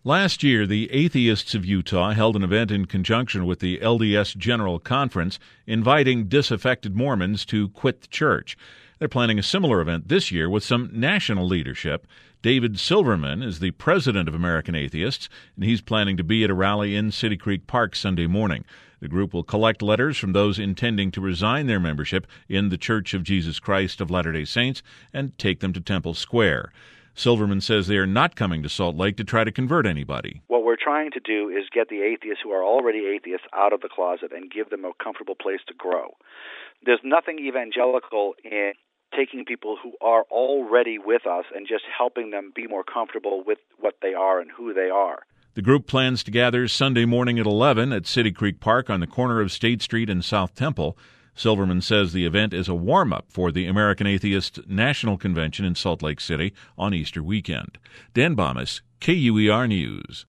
Last year, the Atheists of Utah held an event in conjunction with the LDS General Conference inviting disaffected Mormons to quit the church. They're planning a similar event this year with some national leadership. David Silverman is the president of American Atheists, and he's planning to be at a rally in City Creek Park Sunday morning. The group will collect letters from those intending to resign their membership in the Church of Jesus Christ of Latter-day Saints and take them to Temple Square. Silverman says they are not coming to Salt Lake to try to convert anybody. What we're trying to do is get the atheists who are already atheists out of the closet and give them a comfortable place to grow. There's nothing evangelical in taking people who are already with us and just helping them be more comfortable with what they are and who they are. The group plans to gather Sunday morning at 11 at City Creek Park on the corner of State Street and South Temple. Silverman says the event is a warm-up for the American Atheist National Convention in Salt Lake City on Easter weekend. Dan Bomis, KUER News.